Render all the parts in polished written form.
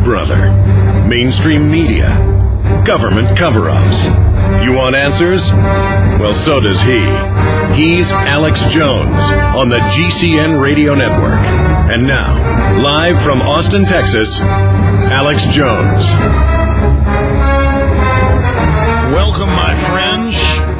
brother. Mainstream media. Government cover-ups. You want answers? Well, so does he. He's Alex Jones on the GCN Radio Network. And now, live from Austin, Texas, Alex Jones. Welcome, my friends.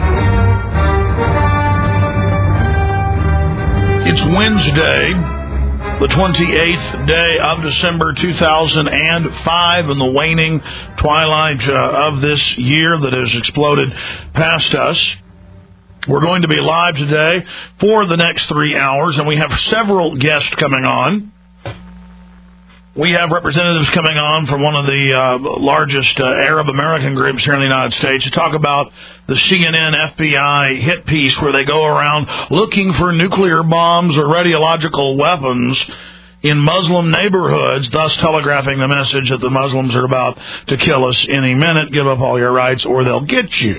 It's Wednesday, the 28th day of December 2005, in the waning twilight of this year that has exploded past us. We're going to be live today for the next 3 hours, and we have several guests coming on. We have representatives coming on from one of the largest Arab American groups here in the United States to talk about the CNN FBI hit piece where they go around looking for nuclear bombs or radiological weapons in Muslim neighborhoods, thus telegraphing the message that the Muslims are about to kill us any minute. Give up all your rights or they'll get you.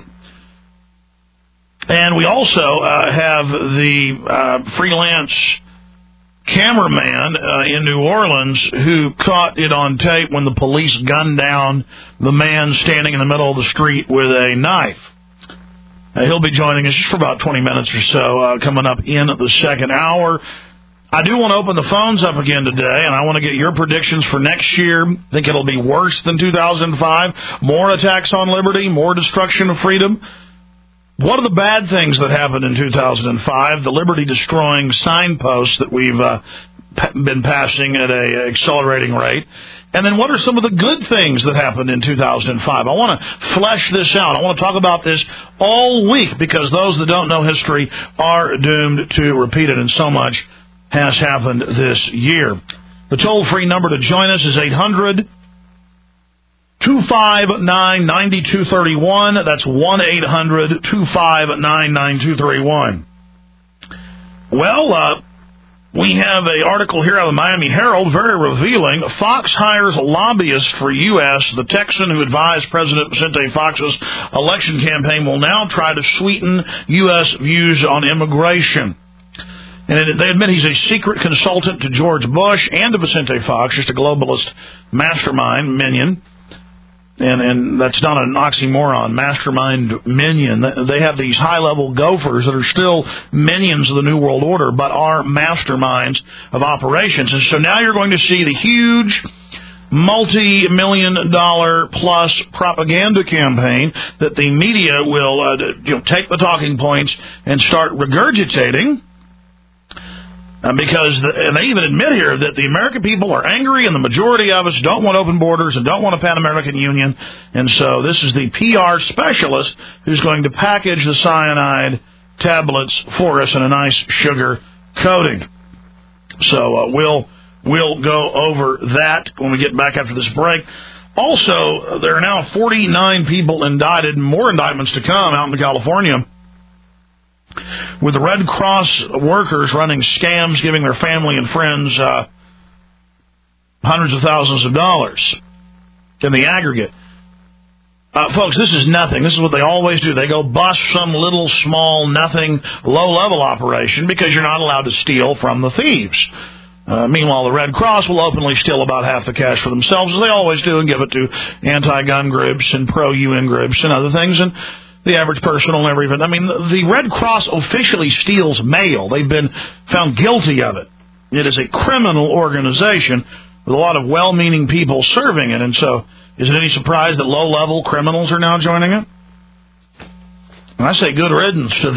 And we also have the freelance cameraman in New Orleans who caught it on tape when the police gunned down the man standing in the middle of the street with a knife. He'll be joining us just for about 20 minutes or so coming up in the second hour. I do want to open the phones up again today, and I want to get your predictions for next year. Think it'll be worse than 2005? More attacks on liberty? More destruction of freedom? What are the bad things that happened in 2005? The liberty-destroying signposts that we've been passing at an accelerating rate. And then what are some of the good things that happened in 2005? I want to flesh this out. I want to talk about this all week because those that don't know history are doomed to repeat it, and so much has happened this year. The toll-free number to join us is 800-259-9231. That's 1-800-259-9231. Well, we have an article here out of the Miami Herald, very revealing. Fox hires a lobbyist for U.S. The Texan who advised President Vicente Fox's election campaign will now try to sweeten U.S. views on immigration. And they admit he's a secret consultant to George Bush and to Vicente Fox, just a globalist mastermind, minion. And that's not an oxymoron, mastermind minion. They have these high-level gophers that are still minions of the New World Order, but are masterminds of operations. And so now you're going to see the huge multi-million-dollar plus propaganda campaign that the media will take the talking points and start regurgitating. Because and they even admit here that the American people are angry and the majority of us don't want open borders and don't want a Pan-American Union. And so this is the PR specialist who's going to package the cyanide tablets for us in a nice sugar coating. So we'll go over that when we get back after this break. Also, there are now 49 people indicted, more indictments to come out in California, with the Red Cross workers running scams, giving their family and friends hundreds of thousands of dollars in the aggregate. Folks, this is nothing. This is what they always do. They go bust some little, small, nothing, low-level operation because you're not allowed to steal from the thieves. Meanwhile, the Red Cross will openly steal about half the cash for themselves, as they always do, and give it to anti-gun groups and pro-UN groups and other things. And the average person will never even... I mean, the Red Cross officially steals mail. They've been found guilty of it. It is a criminal organization with a lot of well-meaning people serving it. And so, is it any surprise that low-level criminals are now joining it? And I say good riddance to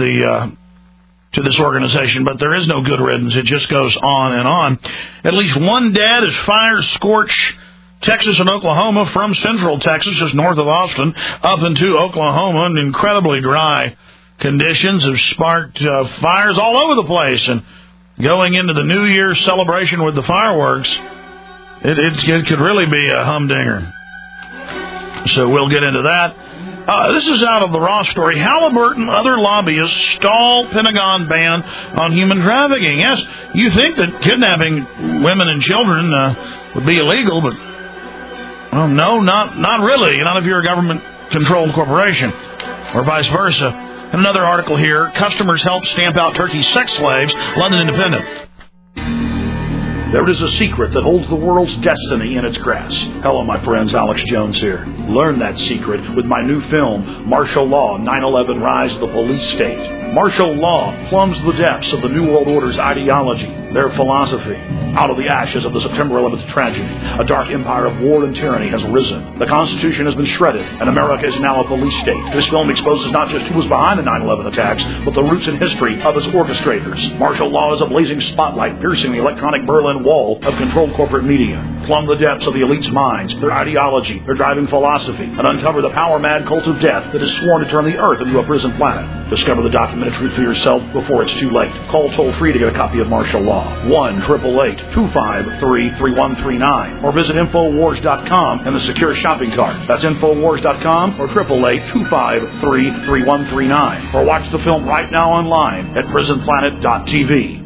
this organization, but there is no good riddance. It just goes on and on. At least one dead as fires scorch Texas and Oklahoma from central Texas, just north of Austin, up into Oklahoma, and incredibly dry conditions have sparked fires all over the place. And going into the New Year's celebration with the fireworks, it could really be a humdinger. So we'll get into that. This is out of the Raw story. Halliburton, other lobbyists stall Pentagon ban on human trafficking. Yes, you think that kidnapping women and children would be illegal, but well, no, not really. Not if you're a government-controlled corporation, or vice versa. And another article here, customers help stamp out Turkey's sex slaves, London Independent. There is a secret that holds the world's destiny in its grasp. Hello, my friends. Alex Jones here. Learn that secret with my new film, Martial Law, 9/11 Rise of the Police State. Martial law plumbs the depths of the New World Order's ideology, their philosophy. Out of the ashes of the September 11th tragedy, a dark empire of war and tyranny has risen. The Constitution has been shredded, and America is now a police state. This film exposes not just who was behind the 9/11 attacks, but the roots and history of its orchestrators. Martial law is a blazing spotlight piercing the electronic Berlin Wall of controlled corporate media. Plumb the depths of the elite's minds, their ideology, their driving philosophy, and uncover the power-mad cult of death that is sworn to turn the Earth into a prison planet. Discover the documented truth for yourself before it's too late. Call toll-free to get a copy of Martial Law, 1-888-253-3139, or visit Infowars.com in the secure shopping cart. That's Infowars.com or 888-253-3139. Or watch the film right now online at PrisonPlanet.tv.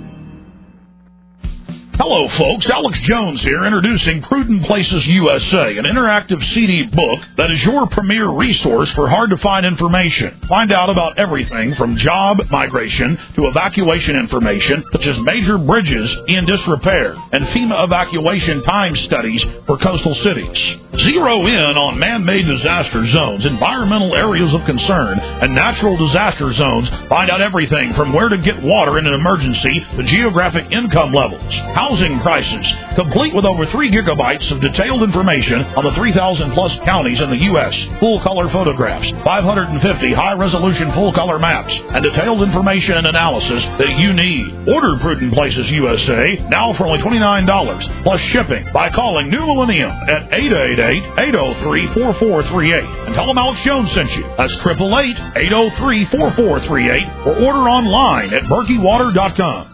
Hello, folks. Alex Jones here, introducing Prudent Places USA, an interactive CD book that is your premier resource for hard-to-find information. Find out about everything from job migration to evacuation information, such as major bridges in disrepair and FEMA evacuation time studies for coastal cities. Zero in on man-made disaster zones, environmental areas of concern, and natural disaster zones. Find out everything from where to get water in an emergency to geographic income levels. Housing prices, complete with over 3 gigabytes of detailed information on the 3,000-plus counties in the U.S., full-color photographs, 550 high-resolution full-color maps, and detailed information and analysis that you need. Order Prudent Places USA now for only $29, plus shipping, by calling New Millennium at 888-803-4438. And tell them Alex Jones sent you. That's 888-803-4438, or order online at BerkeyWater.com.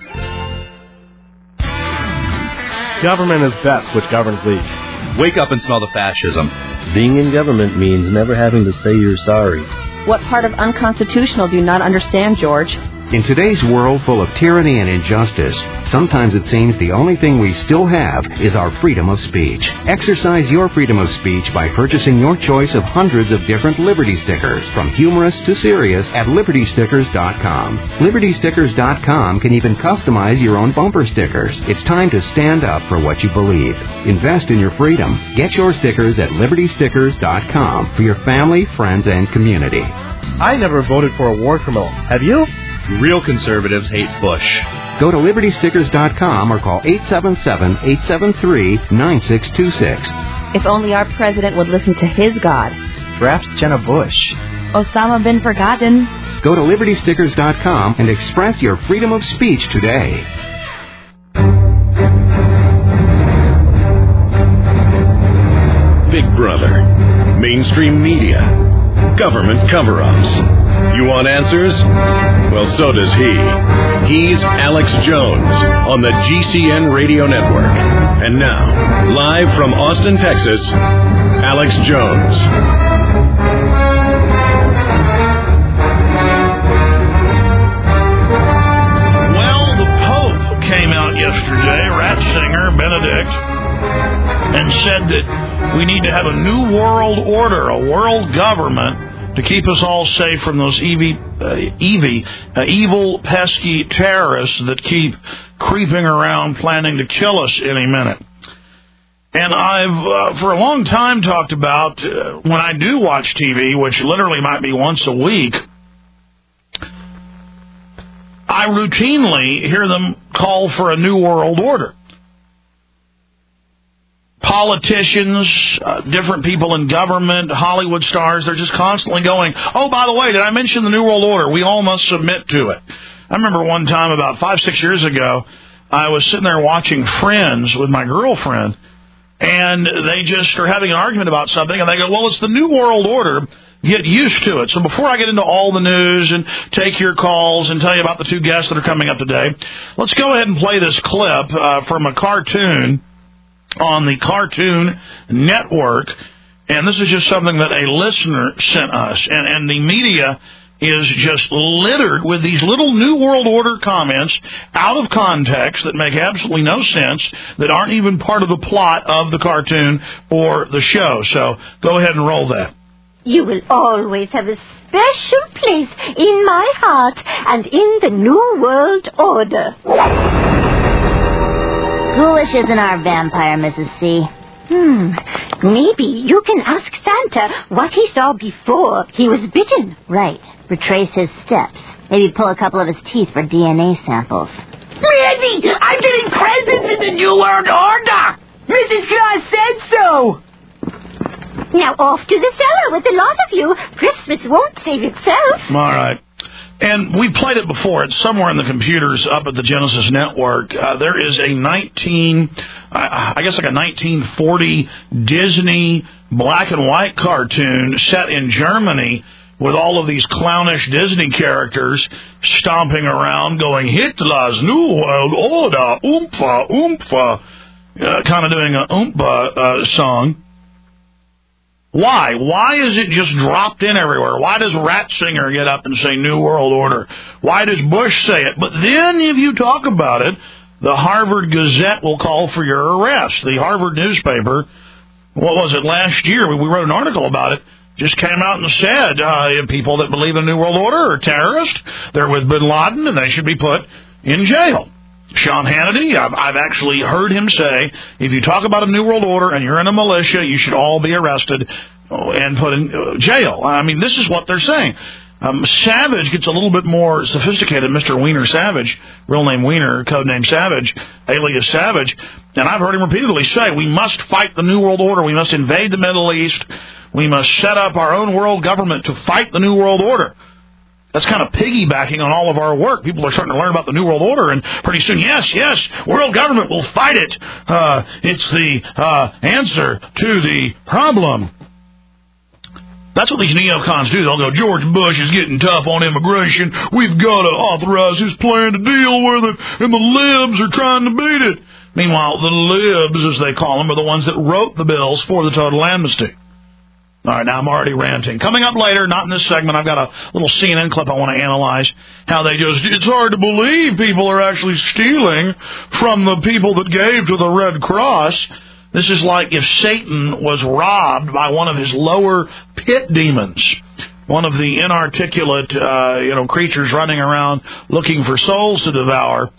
Government is best, which governs least. Wake up and smell the fascism. Being in government means never having to say you're sorry. What part of unconstitutional do you not understand, George? In today's world full of tyranny and injustice, sometimes it seems the only thing we still have is our freedom of speech. Exercise your freedom of speech by purchasing your choice of hundreds of different Liberty stickers, from humorous to serious, at LibertyStickers.com. LibertyStickers.com can even customize your own bumper stickers. It's time to stand up for what you believe. Invest in your freedom. Get your stickers at LibertyStickers.com for your family, friends, and community. I never voted for a war criminal. Have you? Real conservatives hate Bush. Go to LibertyStickers.com or call 877-873-9626. If only our president would listen to his God. Perhaps Jenna Bush. Osama bin Forgotten. Go to LibertyStickers.com and express your freedom of speech today. Big Brother, mainstream media, government cover-ups. You want answers? Well, so does he. He's Alex Jones on the GCN Radio Network. And now, live from Austin, Texas, Alex Jones. Well, the Pope came out yesterday, Ratzinger, Benedict, and said that we need to have a new world order, a world government, to keep us all safe from those evil, pesky terrorists that keep creeping around planning to kill us any minute. And I've, for a long time, talked about when I do watch TV, which literally might be once a week, I routinely hear them call for a new world order. Politicians, different people in government, Hollywood stars, they're just constantly going, oh, by the way, did I mention the New World Order? We all must submit to it. I remember one time about 5-6 years ago, I was sitting there watching Friends with my girlfriend, and they just are having an argument about something, and they go, well, it's the New World Order. Get used to it. So before I get into all the news and take your calls and tell you about the 2 guests that are coming up today, let's go ahead and play this clip from a cartoon on the Cartoon Network, and this is just something that a listener sent us, and the media is just littered with these little New World Order comments out of context that make absolutely no sense, that aren't even part of the plot of the cartoon or the show. So go ahead and roll that. You will always have a special place in my heart and in the New World Order. foolish isn't our vampire, Mrs. C? Maybe you can ask Santa what he saw before he was bitten. Right. Retrace his steps. Maybe pull a couple of his teeth for DNA samples. Randy, I'm getting presents in the New World Order. Mrs. Claus said so. Now off to the cellar with the lot of you. Christmas won't save itself. All right. And we played it before. It's somewhere in the computers up at the Genesis Network. There is a 1940 Disney black and white cartoon set in Germany with all of these clownish Disney characters stomping around going, Hitler's New World Order, Oompa, Oompa, kind of doing an Oompa song. Why? Why is it just dropped in everywhere? Why does Ratzinger get up and say New World Order? Why does Bush say it? But then if you talk about it, the Harvard Gazette will call for your arrest. The Harvard newspaper, what was it, last year, we wrote an article about it, just came out and said people that believe in the New World Order are terrorists. They're with bin Laden, and they should be put in jail. Sean Hannity, I've actually heard him say, if you talk about a New World Order and you're in a militia, you should all be arrested and put in jail. I mean, this is what they're saying. Savage gets a little bit more sophisticated, Mr. Wiener Savage, real name Wiener, codename Savage, alias Savage, and I've heard him repeatedly say, we must fight the New World Order, we must invade the Middle East, we must set up our own world government to fight the New World Order. That's kind of piggybacking on all of our work. People are starting to learn about the New World Order, and pretty soon, yes, world government will fight it. It's the answer to the problem. That's what these neocons do. They'll go, George Bush is getting tough on immigration. We've got to authorize his plan to deal with it, and the libs are trying to beat it. Meanwhile, the libs, as they call them, are the ones that wrote the bills for the total amnesty. All right, now I'm already ranting. Coming up later, not in this segment, I've got a little CNN clip I want to analyze. How they just, it's hard to believe people are actually stealing from the people that gave to the Red Cross. This is like if Satan was robbed by one of his lower pit demons, one of the inarticulate, creatures running around looking for souls to devour.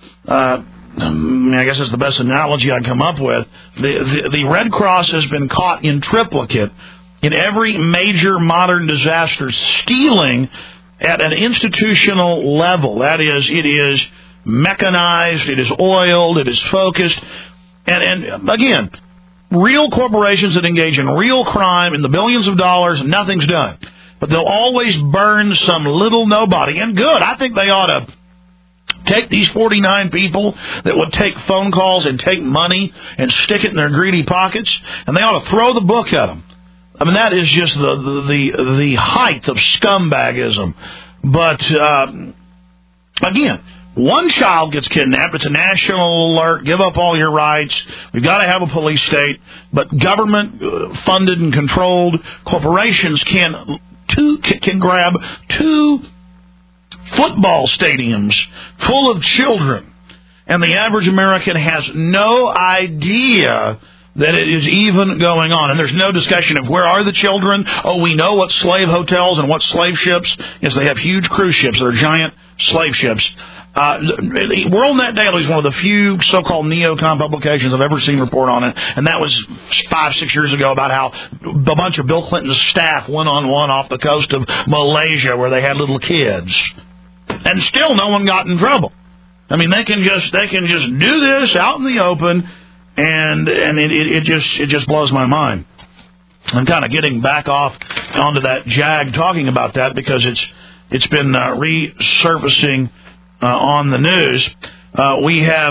I guess that's the best analogy I can come up with. The Red Cross has been caught in triplicate in every major modern disaster, stealing at an institutional level. That is, it is mechanized, it is oiled, it is focused. And again, real corporations that engage in real crime in the billions of dollars, nothing's done. But they'll always burn some little nobody. And good, I think they ought to take these 49 people that would take phone calls and take money and stick it in their greedy pockets, and they ought to throw the book at them. I mean, that is just the height of scumbagism. But, again, one child gets kidnapped. It's a national alert. Give up all your rights. We've got to have a police state. But government-funded and controlled corporations can grab 2 football stadiums full of children. And the average American has no idea that it is even going on. And there's no discussion of where are the children. Oh, we know what slave hotels and what slave ships. Yes, they have huge cruise ships. They're giant slave ships. WorldNet Daily is one of the few so-called neocon publications I've ever seen report on it. And that was 5-6 years ago about how a bunch of Bill Clinton's staff went on one off the coast of Malaysia where they had little kids. And still no one got in trouble. I mean, they can just do this out in the open. And it just blows my mind. I'm kind of getting back off onto that jag talking about that because it's been resurfacing on the news. We have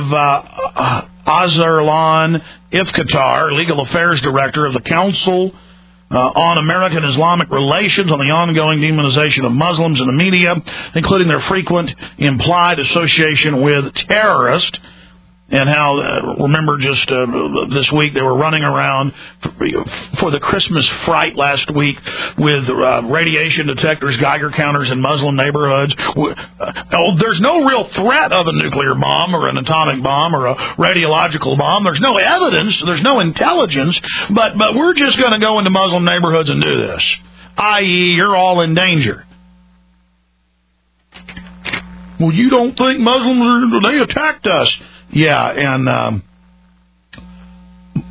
Azarlan Ifkhtar, Legal Affairs Director of the Council on American Islamic Relations, on the ongoing demonization of Muslims in the media, including their frequent implied association with terrorists. And how, remember just this week, they were running around for the Christmas fright last week with radiation detectors, Geiger counters in Muslim neighborhoods. There's no real threat of a nuclear bomb or an atomic bomb or a radiological bomb. There's no evidence. There's no intelligence. But we're just going to go into Muslim neighborhoods and do this, i.e., you're all in danger. Well, you don't think Muslims they attacked us? Yeah, and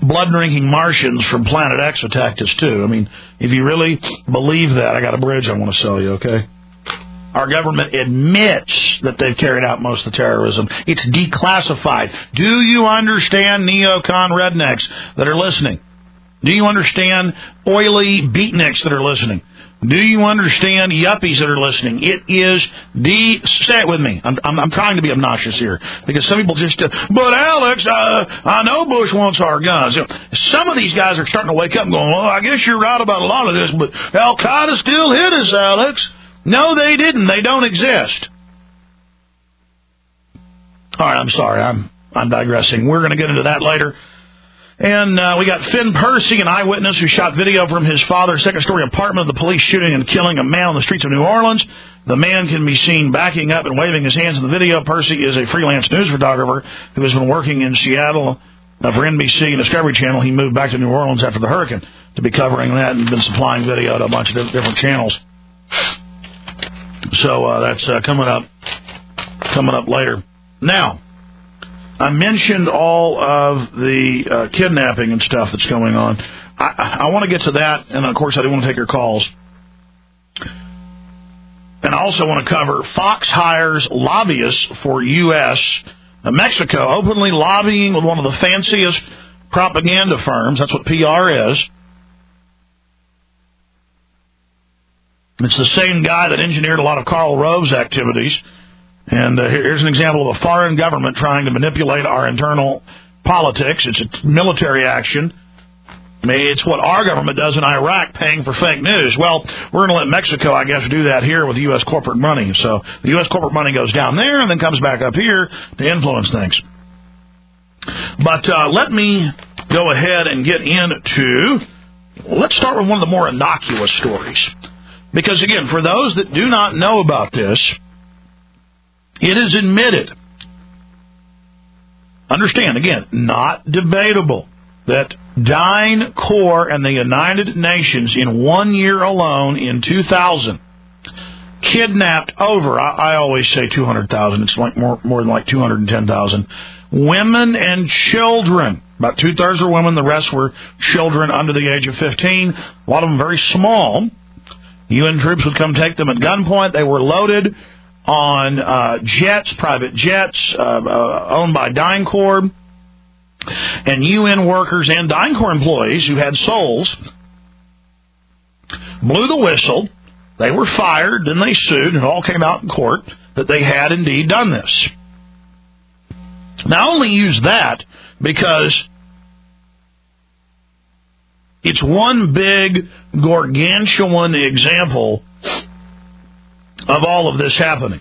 blood-drinking Martians from Planet X attacked us, too. I mean, if you really believe that, I got a bridge I want to sell you, okay? Our government admits that they've carried out most of the terrorism. It's declassified. Do you understand, neocon rednecks that are listening? Do you understand oily beatniks that are listening? Do you understand yuppies that are listening? It is say it with me. I'm trying to be obnoxious here because some people just. But Alex, I know Bush wants our guns. You know, some of these guys are starting to wake up and going, well, I guess you're right about a lot of this, but Al Qaeda still hit us, Alex. No, they didn't. They don't exist. All right, I'm sorry. I'm digressing. We're going to get into that later. And we got Finn Percy, an eyewitness who shot video from his father's second-story apartment of the police shooting and killing a man on the streets of New Orleans. The man can be seen backing up and waving his hands in the video. Percy is a freelance news photographer who has been working in Seattle for NBC and Discovery Channel. He moved back to New Orleans after the hurricane to be covering that and been supplying video to a bunch of different channels. So that's coming up later. Now, I mentioned all of the kidnapping and stuff that's going on. I want to get to that, and of course I do want to take your calls. And I also want to cover Fox hires lobbyists for U.S. Mexico, openly lobbying with one of the fanciest propaganda firms. That's what PR is. It's the same guy that engineered a lot of Karl Rove's activities. And here's an example of a foreign government trying to manipulate our internal politics. It's a military action. I mean, it's what our government does in Iraq, paying for fake news. Well, we're going to let Mexico, I guess, do that here with U.S. corporate money. So the U.S. corporate money goes down there and then comes back up here to influence things. But let me go ahead and get into, let's start with one of the more innocuous stories. Because, again, for those that do not know about this, it is admitted, understand, again, not debatable, that DynCorp and the United Nations in 1 year alone in 2000 kidnapped over, I always say 200,000, it's like more than like 210,000, women and children. About two-thirds were women, the rest were children under the age of 15, a lot of them very small. UN troops would come take them at gunpoint. They were loaded on jets, private jets, owned by DynCorp, and UN workers and DynCorp employees who had souls blew the whistle. They were fired, then they sued, and it all came out in court that they had indeed done this. Now, I only use that because it's one big, gargantuan example of all of this happening.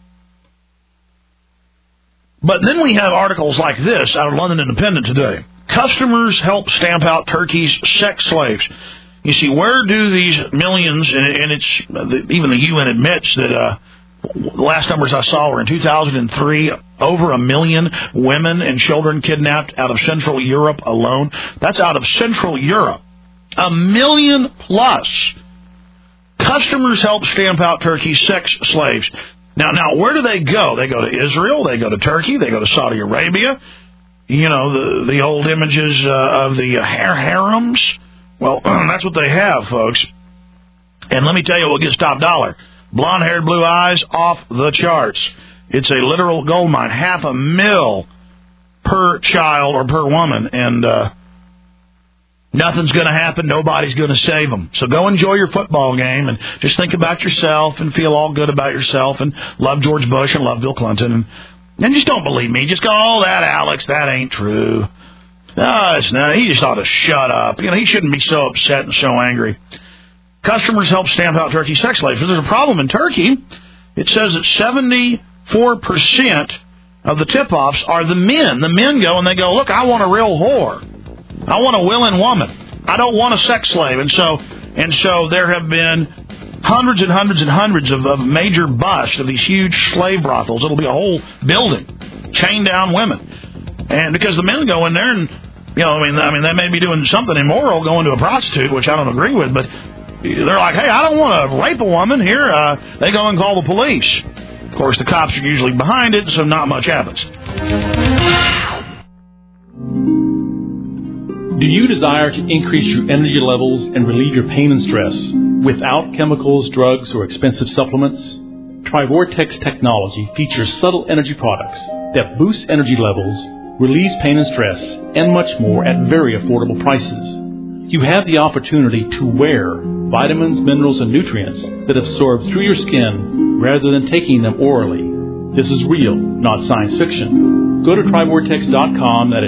But then we have articles like this out of London Independent today. Customers help stamp out Turkey's sex slaves. You see, where do these millions, and it's even the UN admits that the last numbers I saw were in 2003, over 1 million women and children kidnapped out of Central Europe alone. That's out of Central Europe. 1 million plus. Customers help stamp out Turkey's sex slaves. Now, where do they go? They go to Israel, they go to Turkey, they go to Saudi Arabia. You know, the old images of the harems. Well, that's what they have, folks. And let me tell you what gets top dollar. Blonde-haired, blue eyes, off the charts. It's a literal gold mine. $500,000 per child or per woman. And nothing's going to happen. Nobody's going to save them. So go enjoy your football game and just think about yourself and feel all good about yourself and love George Bush and love Bill Clinton. And just don't believe me. Just go, oh, that Alex, that ain't true. No, it's not. He just ought to shut up. You know, he shouldn't be so upset and so angry. Customers help stamp out Turkey sex slaves. If there's a problem in Turkey, it says that 74% of the tip-offs are the men. The men go and they go, look, I want a real whore. I want a willing woman. I don't want a sex slave. And so there have been hundreds and hundreds and hundreds of major busts of these huge slave brothels. It'll be a whole building, chained down women. And because the men go in there and, you know, I mean, they may be doing something immoral going to a prostitute, which I don't agree with, but they're like, hey, I don't want to rape a woman here. They go and call the police. Of course, the cops are usually behind it, so not much happens. Do Do you desire to increase your energy levels and relieve your pain and stress without chemicals, drugs, or expensive supplements? TriVortex technology features subtle energy products that boost energy levels, relieves pain and stress, and much more at very affordable prices. You have the opportunity to wear vitamins, minerals, and nutrients that absorb through your skin rather than taking them orally. This is real, not science fiction. Go to TriVortex.com, that is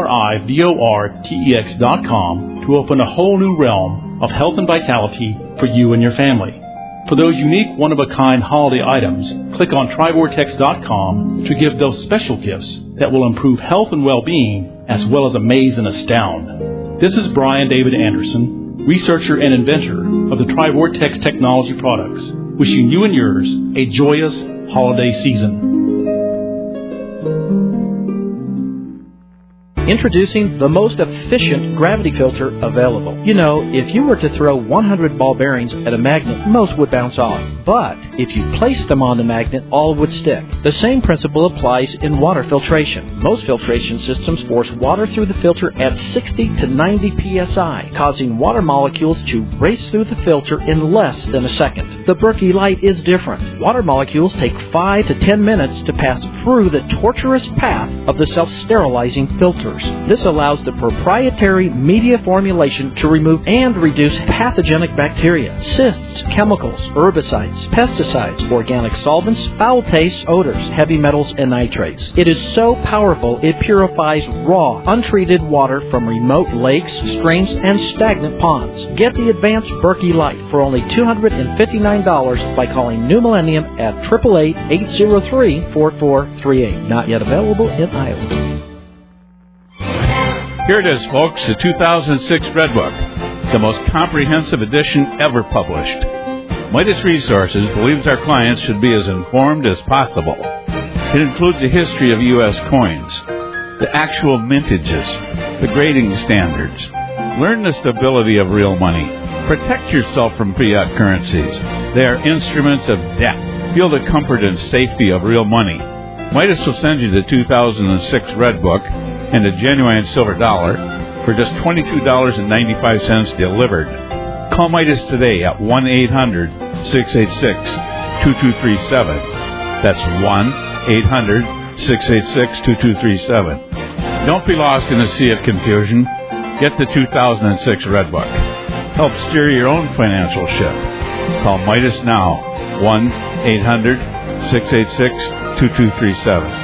TriVortex.com, to open a whole new realm of health and vitality for you and your family. For those unique, one-of-a-kind holiday items, click on TriVortex.com to give those special gifts that will improve health and well-being as well as amaze and astound. This is Brian David Anderson, researcher and inventor of the TriVortex technology products, wishing you and yours a joyous holiday season. Introducing the most efficient gravity filter available. You know, if you were to throw 100 ball bearings at a magnet, most would bounce off. But if you placed them on the magnet, all would stick. The same principle applies in water filtration. Most filtration systems force water through the filter at 60 to 90 psi, causing water molecules to race through the filter in less than a second. The Berkey Light is different. Water molecules take 5 to 10 minutes to pass through the tortuous path of the self-sterilizing filter. This allows the proprietary media formulation to remove and reduce pathogenic bacteria, cysts, chemicals, herbicides, pesticides, organic solvents, foul tastes, odors, heavy metals, and nitrates. It is so powerful it purifies raw, untreated water from remote lakes, streams, and stagnant ponds. Get the advanced Berkey Light for only $259 by calling New Millennium at 888-803-4438. Not yet available in Iowa. Here it is, folks, the 2006 Red Book, the most comprehensive edition ever published. Midas Resources believes our clients should be as informed as possible. It includes a history of U.S. coins, the actual mintages, the grading standards. Learn the stability of real money. Protect yourself from fiat currencies. They are instruments of debt. Feel the comfort and safety of real money. Midas will send you the 2006 Red Book and a genuine silver dollar for just $22.95 delivered. Call Midas today at 1-800-686-2237. That's 1-800-686-2237. Don't be lost in a sea of confusion. Get the 2006 Red Book. Help steer your own financial ship. Call Midas now, 1-800-686-2237.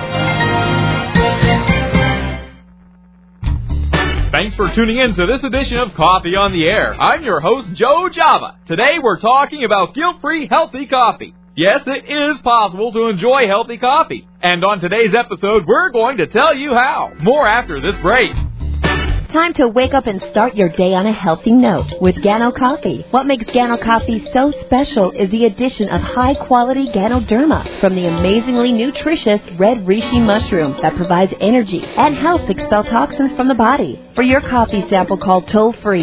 Thanks for tuning in to this edition of Coffee on the Air. I'm your host, Joe Java. Today we're talking about guilt-free healthy coffee. Yes, it is possible to enjoy healthy coffee. And on today's episode, we're going to tell you how. More after this break. Time to wake up and start your day on a healthy note with Gano Coffee. What makes Gano Coffee so special is the addition of high-quality Ganoderma from the amazingly nutritious red reishi mushroom that provides energy and helps expel toxins from the body. For your coffee sample, call toll-free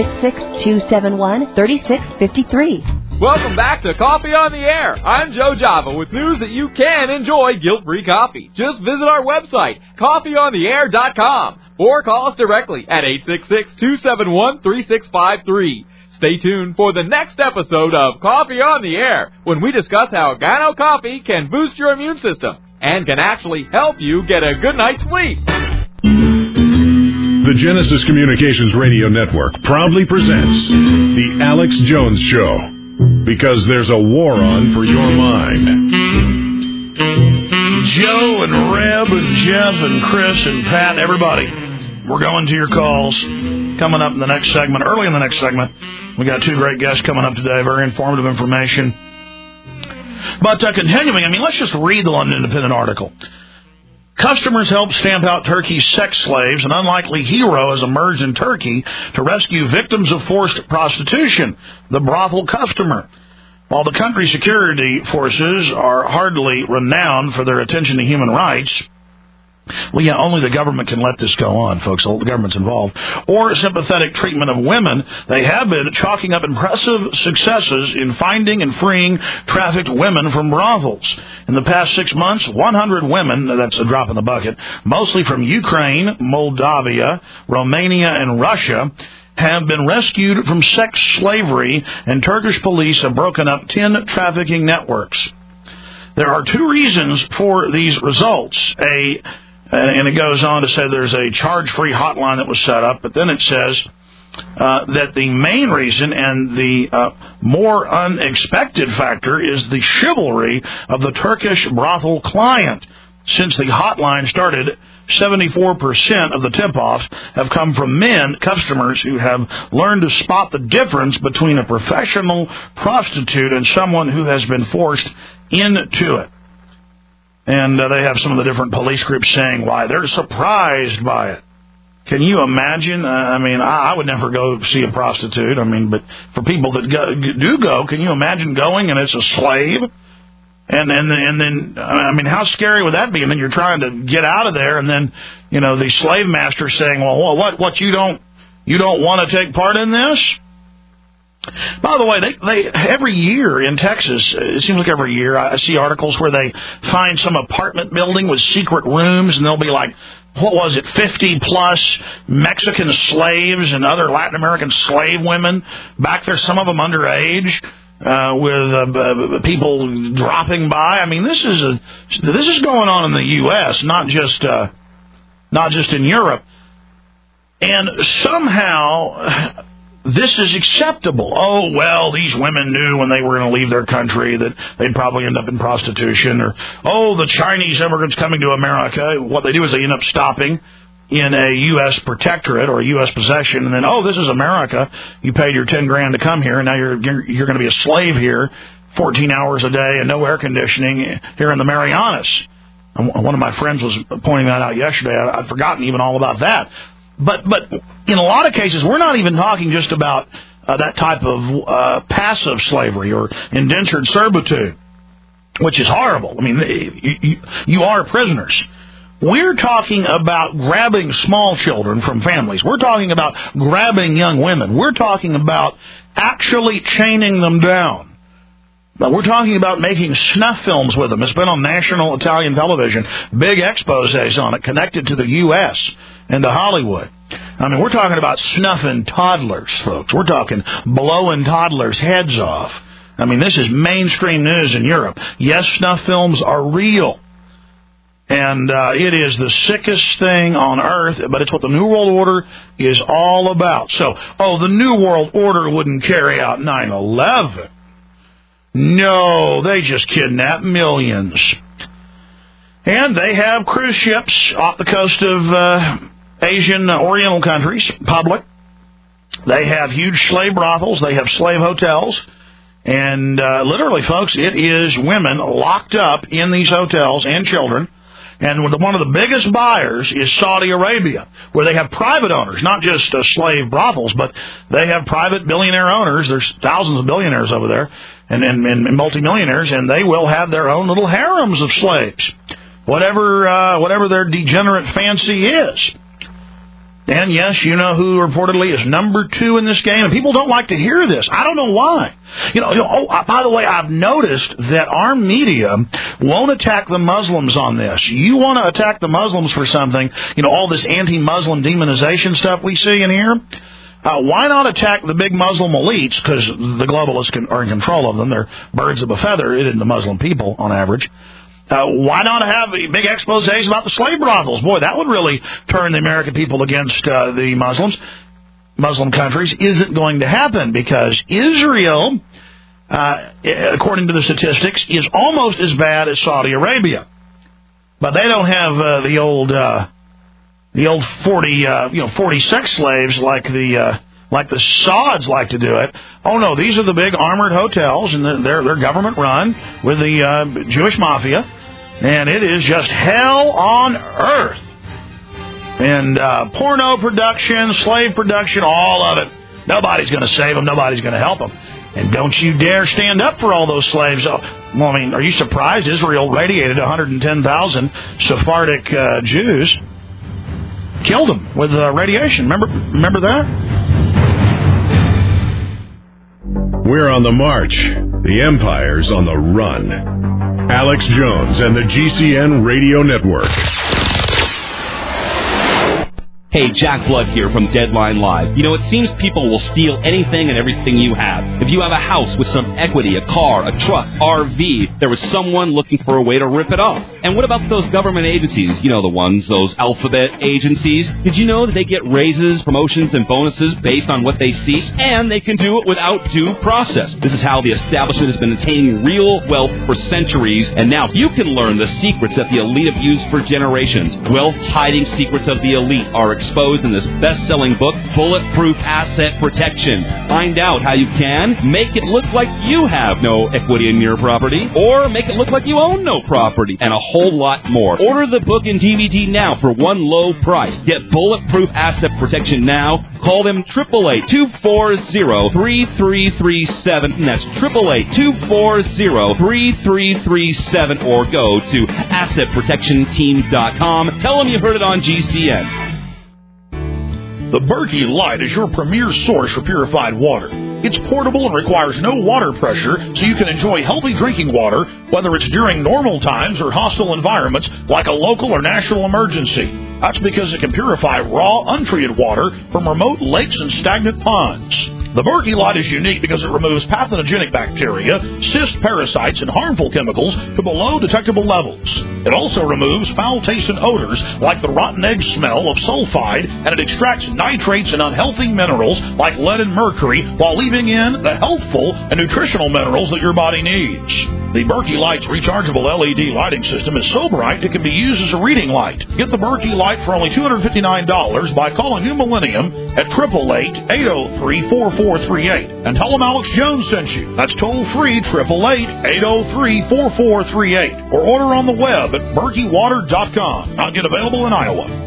866-271-3653. Welcome back to Coffee on the Air. I'm Joe Java with news that you can enjoy guilt-free coffee. Just visit our website, coffeeontheair.com. Or call us directly at 866-271-3653. Stay tuned for the next episode of Coffee on the Air, when we discuss how Gano Coffee can boost your immune system and can actually help you get a good night's sleep. The Genesis Communications Radio Network proudly presents The Alex Jones Show, because there's a war on for your mind. Joe and Reb and Jeff and Chris and Pat, everybody. We're going to your calls coming up in the next segment. Early in the next segment, we got two great guests coming up today, very informative information. But continuing, let's just read the London Independent article. Customers help stamp out Turkey's sex slaves. An unlikely hero has emerged in Turkey to rescue victims of forced prostitution, the brothel customer. While the country's security forces are hardly renowned for their attention to human rights, Well, yeah, only the government can let this go on, folks. The government's involved. Or sympathetic treatment of women. They have been chalking up impressive successes in finding and freeing trafficked women from brothels. In the past 6 months, 100 women, that's a drop in the bucket, mostly from Ukraine, Moldavia, Romania, and Russia, have been rescued from sex slavery, and Turkish police have broken up 10 trafficking networks. There are 2 reasons for these results. And it goes on to say there's a charge-free hotline that was set up, but then it says that the main reason and the more unexpected factor is the chivalry of the Turkish brothel client. Since the hotline started, 74% of the tip-offs have come from men, customers who have learned to spot the difference between a professional prostitute and someone who has been forced into it. And they have some of the different police groups saying why they're surprised by it. Can you imagine? I would never go see a prostitute. But for people that do go, can you imagine going and it's a slave? And then, how scary would that be? And then you're trying to get out of there, and then, the slave master saying, well, what you don't want to take part in this? By the way, they every year in Texas, it seems like every year, I see articles where they find some apartment building with secret rooms, and they'll be like, 50-plus Mexican slaves and other Latin American slave women back there, some of them underage, with people dropping by. This is going on in the U.S., not just in Europe. And somehow this is acceptable. Oh, well, these women knew when they were going to leave their country that they'd probably end up in prostitution. Or, oh, the Chinese immigrants coming to America, what they do is they end up stopping in a U.S. protectorate or a U.S. possession, and then, oh, this is America. You paid your $10,000 to come here, and now you're going to be a slave here, 14 hours a day and no air conditioning here in the Marianas. One of my friends was pointing that out yesterday. I'd forgotten even all about that. But in a lot of cases, we're not even talking just about that type of passive slavery or indentured servitude, which is horrible. You are prisoners. We're talking about grabbing small children from families. We're talking about grabbing young women. We're talking about actually chaining them down. But we're talking about making snuff films with them. It's been on national Italian television, big exposés on it, connected to the U.S. and to Hollywood. We're talking about snuffing toddlers, folks. We're talking blowing toddlers' heads off. This is mainstream news in Europe. Yes, snuff films are real. And it is the sickest thing on earth, but it's what the New World Order is all about. So, the New World Order wouldn't carry out 9/11. No, they just kidnap millions. And they have cruise ships off the coast of Asian Oriental countries, public. They have huge slave brothels. They have slave hotels. And literally, folks, it is women locked up in these hotels and children. And one of the biggest buyers is Saudi Arabia, where they have private owners, not just slave brothels, but they have private billionaire owners. There's thousands of billionaires over there and multimillionaires, and they will have their own little harems of slaves, whatever their degenerate fancy is. And yes, you know who reportedly is number 2 in this game, and people don't like to hear this. I don't know why. By the way, I've noticed that our media won't attack the Muslims on this. You want to attack the Muslims for something, all this anti-Muslim demonization stuff we see in here. Why not attack the big Muslim elites? Because the globalists are in control of them. They're birds of a feather, in the Muslim people on average. Why not have big exposés about the slave brothels? Boy, that would really turn the American people against the Muslim countries. Isn't going to happen because Israel, according to the statistics, is almost as bad as Saudi Arabia. But they don't have the old 40 sex slaves like the Sauds like to do it. Oh no, these are the big armored hotels, and they're government run with the Jewish mafia, and it is just hell on earth. And porno production, slave production, all of it. Nobody's going to save them. Nobody's going to help them. And don't you dare stand up for all those slaves. Well, I mean, are you surprised Israel radiated 110,000 Sephardic Jews? Killed them with radiation. Remember that? We're on the march. The Empire's on the run. Alex Jones and the GCN Radio Network. Hey, Jack Blood here from Deadline Live. You know, it seems people will steal anything and everything you have. If you have a house with some equity, a car, a truck, RV, there was someone looking for a way to rip it off. And what about those government agencies? You know the ones, those alphabet agencies. Did you know that they get raises, promotions, and bonuses based on what they see? And they can do it without due process. This is how the establishment has been attaining real wealth for centuries. And now you can learn the secrets that the elite have used for generations. Wealth-hiding secrets of the elite are exposed in this best-selling book, Bulletproof Asset Protection. Find out how you can make it look like you have no equity in your property, or make it look like you own no property, and a whole lot more. Order the book and DVD now for one low price. Get Bulletproof Asset Protection now. Call them 888-240-3337, and that's 888-240-3337, or go to AssetProtectionTeam.com. Tell them you heard it on GCN. The Berkey Light is your premier source for purified water. It's portable and requires no water pressure, so you can enjoy healthy drinking water, whether it's during normal times or hostile environments like a local or national emergency. That's because it can purify raw, untreated water from remote lakes and stagnant ponds. The Berkey Light is unique because it removes pathogenic bacteria, cyst parasites, and harmful chemicals to below detectable levels. It also removes foul-tasting odors like the rotten egg smell of sulfide, and it extracts nitrates and unhealthy minerals like lead and mercury while leaving in the healthful and nutritional minerals that your body needs. The Berkey Light's rechargeable LED lighting system is so bright it can be used as a reading light. Get the Berkey Light for only $259 by calling New Millennium at 888-803-4438 and tell them Alex Jones sent you. That's toll-free 888-803-4438 or order on the web at berkeywater.com. Not yet available in Iowa.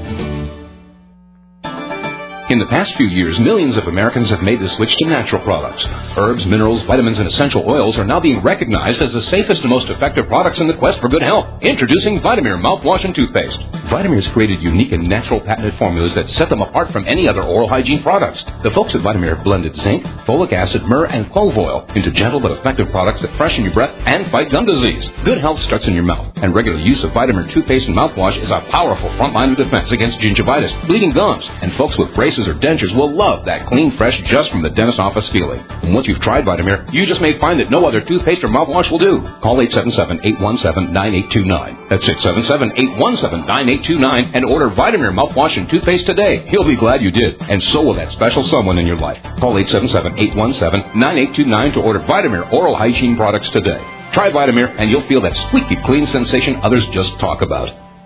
In the past few years, millions of Americans have made the switch to natural products. Herbs, minerals, vitamins, and essential oils are now being recognized as the safest and most effective products in the quest for good health. Introducing Vitamir mouthwash and toothpaste. Vitamir's created unique and natural patented formulas that set them apart from any other oral hygiene products. The folks at Vitamir have blended zinc, folic acid, myrrh, and clove oil into gentle but effective products that freshen your breath and fight gum disease. Good health starts in your mouth, and regular use of Vitamir toothpaste and mouthwash is a powerful front line of defense against gingivitis, bleeding gums, and folks with braces or dentures will love that clean, fresh, just from the dentist office feeling. And once you've tried Vitamir, you just may find that no other toothpaste or mouthwash will do. Call 877-817-9829. That's 877-817-9829 and order Vitamir mouthwash and toothpaste today. You'll be glad you did, and so will that special someone in your life. Call 877-817-9829 to order Vitamir oral hygiene products today. Try Vitamir, and you'll feel that squeaky clean sensation others just talk about.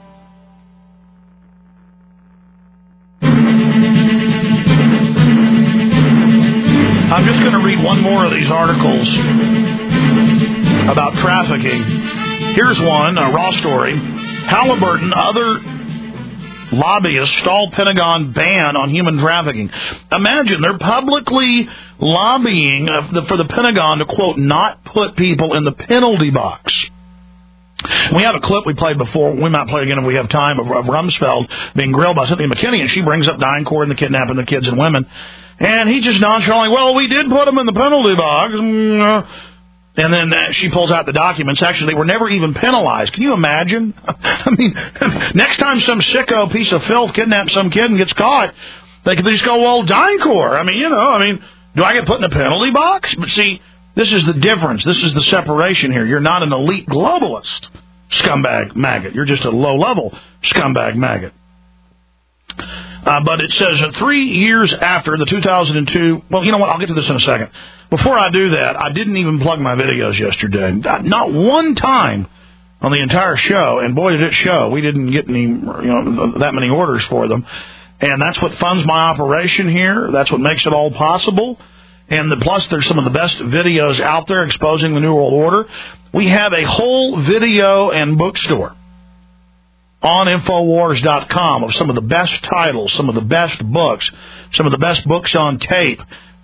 I'm just going to read one more of these articles about trafficking. Here's one, a raw story. Halliburton, other lobbyists stall Pentagon ban on human trafficking. Imagine, they're publicly lobbying for the Pentagon to, quote, not put people in the penalty box. We have a clip we played before. We might play again if we have time, of Rumsfeld being grilled by Cynthia McKinney, and she brings up DynCorp and the kidnapping of the kids and women. And he just nonchalantly, well, we did put them in the penalty box. And then she pulls out the documents. Actually, they were never even penalized. Can you imagine? I mean, next time some sicko piece of filth kidnaps some kid and gets caught, they just go, well, DynCorp. I mean, do I get put in a penalty box? But see, this is the difference. This is the separation here. You're not an elite globalist scumbag maggot. You're just a low-level scumbag maggot. But it says 3 years after the 2002... Well, you know what? I'll get to this in a second. Before I do that, I didn't even plug my videos yesterday. Not one time on the entire show. And boy, did it show. We didn't get any, that many orders for them. And that's what funds my operation here. That's what makes it all possible. And plus, there's some of the best videos out there exposing the New World Order. We have a whole video and bookstore on Infowars.com of some of the best titles, some of the best books on tape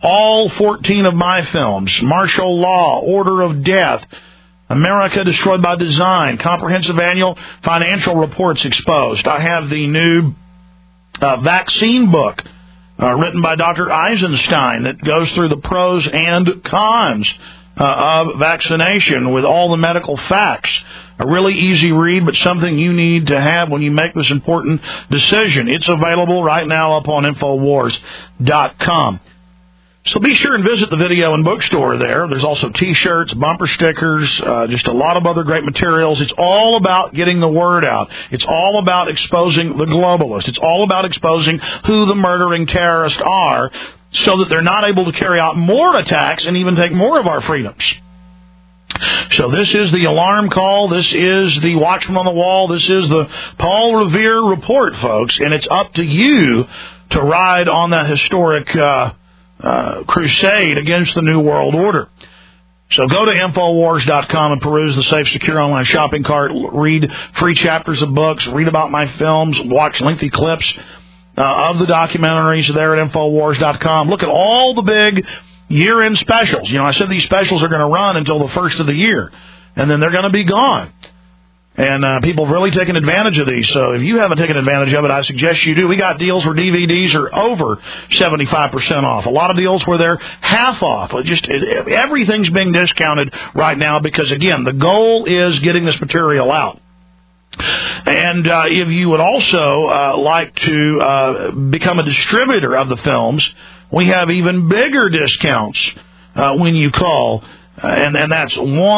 all 14 of my films, Martial Law, Order of Death, America Destroyed by Design, Comprehensive Annual Financial Reports Exposed. I have the new vaccine book written by Dr. Eisenstein that goes through the pros and cons of vaccination with all the medical facts. A really easy read, but something you need to have when you make this important decision. It's available right now up on Infowars.com. So be sure and visit the video and bookstore there. There's also T-shirts, bumper stickers, just a lot of other great materials. It's all about getting the word out. It's all about exposing the globalists. It's all about exposing who the murdering terrorists are so that they're not able to carry out more attacks and even take more of our freedoms. So this is the alarm call. This is the watchman on the wall. This is the Paul Revere report, folks. And it's up to you to ride on that historic crusade against the New World Order. So go to Infowars.com and peruse the safe, secure online shopping cart. Read free chapters of books. Read about my films. Watch lengthy clips of the documentaries there at Infowars.com. Look at all the big year-end specials. You know, I said these specials are going to run until the first of the year, and then they're going to be gone. And people have really taken advantage of these. So if you haven't taken advantage of it, I suggest you do. We got deals where DVDs are over 75% off. A lot of deals where they're half off. Everything's being discounted right now because, again, the goal is getting this material out. And if you would also like to become a distributor of the films, we have even bigger discounts when you call. And that's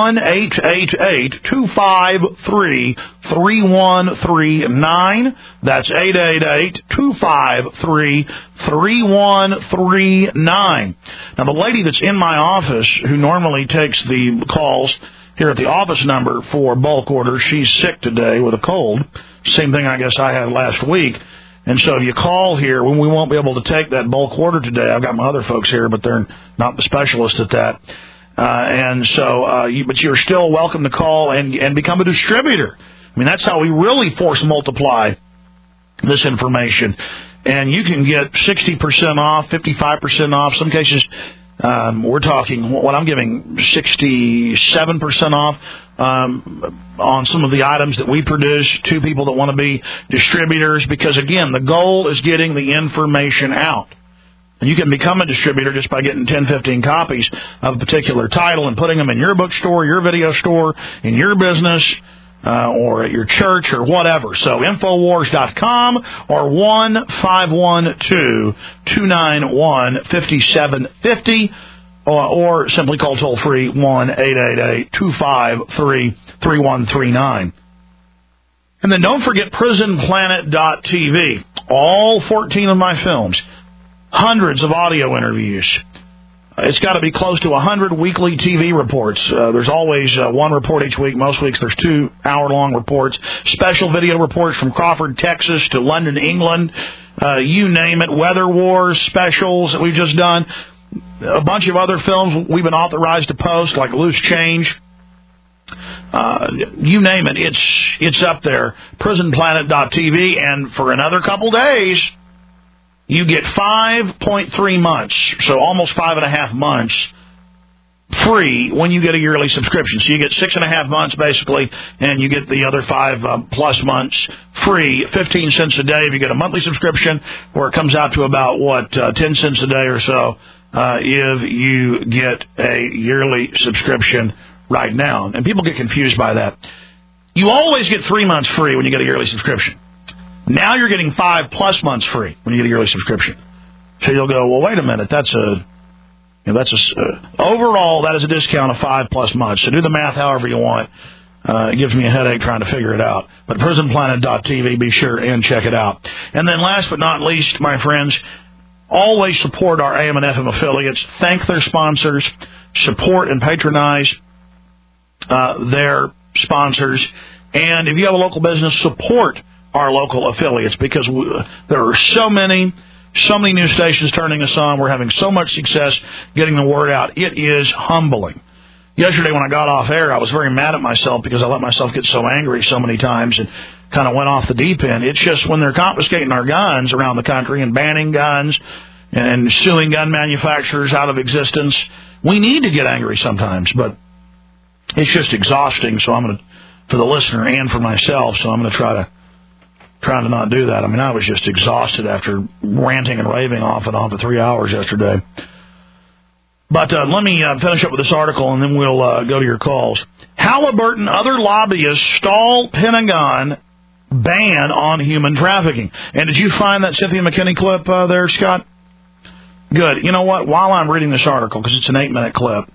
1-888-253-3139. That's 888-253-3139. Now, the lady that's in my office who normally takes the calls here at the office number for bulk orders, she's sick today with a cold. Same thing I guess I had last week. And so if you call here, when we won't be able to take that bulk order today, I've got my other folks here, but they're not the specialists at that. But you're still welcome to call and become a distributor. I mean, that's how we really force multiply this information. And you can get 60% off, 55% off. Some cases, we're talking, what I'm giving, 67% off on some of the items that we produce to people that want to be distributors. Because, again, the goal is getting the information out. And you can become a distributor just by getting 10, 15 copies of a particular title and putting them in your bookstore, your video store, in your business, or at your church or whatever. So Infowars.com or 1-512-291-5750 or simply call toll-free 1-888-253-3139. And then don't forget PrisonPlanet.tv. All 14 of my films. Hundreds of audio interviews. It's got to be close to 100 weekly TV reports. There's always one report each week. Most weeks there's 2-hour-long reports. Special video reports from Crawford, Texas to London, England. You name it. Weather Wars specials that we've just done. A bunch of other films we've been authorized to post, like Loose Change. You name it. It's up there. PrisonPlanet.tv. And for another couple days, you get 5.3 months, so almost 5.5 months, free when you get a yearly subscription. So you get 6.5 months, basically, and you get the other 5+ months free, 15 cents a day if you get a monthly subscription, or it comes out to about, 10 cents a day or so if you get a yearly subscription right now. And people get confused by that. You always get 3 months free when you get a yearly subscription. Now you're getting 5+ months free when you get a yearly subscription. So you'll go, well, wait a minute, overall that is a discount of 5+ months. So do the math however you want. It gives me a headache trying to figure it out. But PrisonPlanet.tv, be sure and check it out. And then last but not least, my friends, always support our AM and FM affiliates. Thank their sponsors. Support and patronize their sponsors. And if you have a local business, support our local affiliates, because there are so many new stations turning us on. We're having so much success getting the word out. It is humbling. Yesterday when I got off air, I was very mad at myself because I let myself get so angry so many times and kind of went off the deep end. It's just when they're confiscating our guns around the country and banning guns and suing gun manufacturers out of existence. We need to get angry sometimes, but it's just exhausting. So I'm going to, for the listener and for myself, so I'm going to try to not do that. I mean, I was just exhausted after ranting and raving off and on for 3 hours yesterday. But let me finish up with this article, and then we'll go to your calls. Halliburton, other lobbyists stall Pentagon ban on human trafficking. And did you find that Cynthia McKinney clip there, Scott? Good. You know what? While I'm reading this article, because it's an 8-minute clip,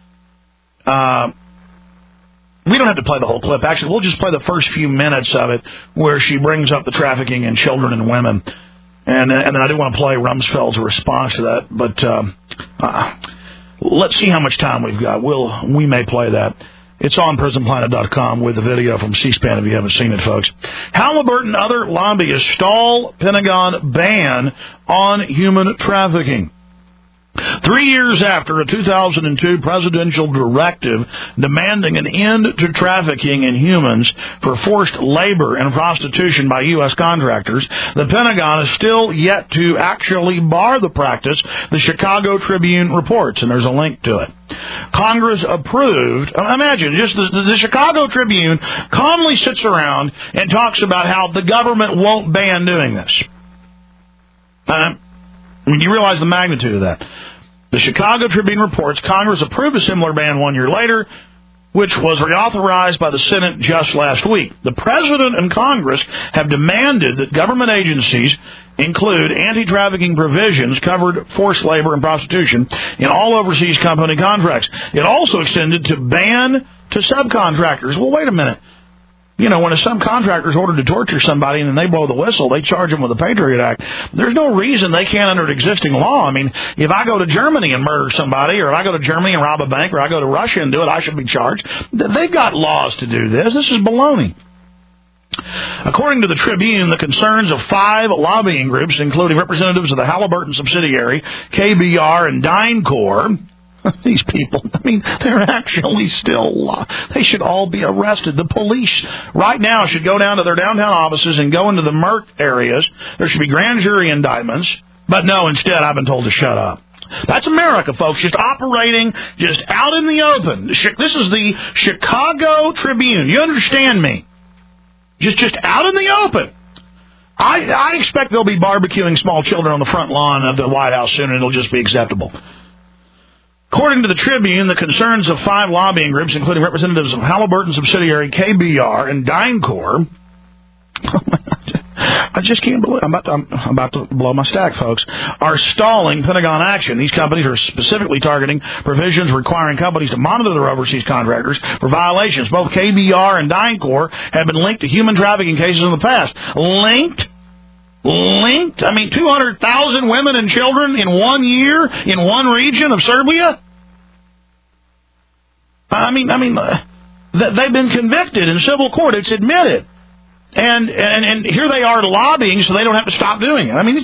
we don't have to play the whole clip. Actually, we'll just play the first few minutes of it where she brings up the trafficking in children and women. And then I do want to play Rumsfeld's response to that, but let's see how much time we've got. We may play that. It's on PrisonPlanet.com with the video from C-SPAN if you haven't seen it, folks. Halliburton, other lobbyists stall Pentagon ban on human trafficking. 3 years after a 2002 presidential directive demanding an end to trafficking in humans for forced labor and prostitution by U.S. contractors, the Pentagon is still yet to actually bar the practice, the Chicago Tribune reports, and there's a link to it. Congress approved, imagine, just the Chicago Tribune calmly sits around and talks about how the government won't ban doing this. When you realize the magnitude of that. The Chicago Tribune reports Congress approved a similar ban 1 year later, which was reauthorized by the Senate just last week. The President and Congress have demanded that government agencies include anti-trafficking provisions covered forced labor and prostitution in all overseas company contracts. It also extended to ban to subcontractors. Well, wait a minute. You know, when a subcontractor is ordered to torture somebody and then they blow the whistle, they charge them with the Patriot Act. There's no reason they can't under existing law. I mean, if I go to Germany and murder somebody, or if I go to Germany and rob a bank, or I go to Russia and do it, I should be charged. They've got laws to do this. This is baloney. According to the Tribune, the concerns of 5 lobbying groups, including representatives of the Halliburton subsidiary, KBR, and DynCorp, these people, I mean, they're actually still, they should all be arrested. The police right now should go down to their downtown offices and go into the Merck areas. There should be grand jury indictments. But no, instead, I've been told to shut up. That's America, folks, just operating just out in the open. This is the Chicago Tribune. You understand me? Just out in the open. I expect they'll be barbecuing small children on the front lawn of the White House soon, and it'll just be acceptable. According to the Tribune, the concerns of 5 lobbying groups, including representatives of Halliburton subsidiary KBR and DynCorp, I just can't believe I'm about to blow my stack, folks, are stalling Pentagon action. These companies are specifically targeting provisions requiring companies to monitor their overseas contractors for violations. Both KBR and DynCorp have been linked to human trafficking cases in the past. Linked? I mean, 200,000 women and children in 1 year in one region of Serbia? I mean, they've been convicted in civil court. It's admitted. And here they are lobbying so they don't have to stop doing it. I mean,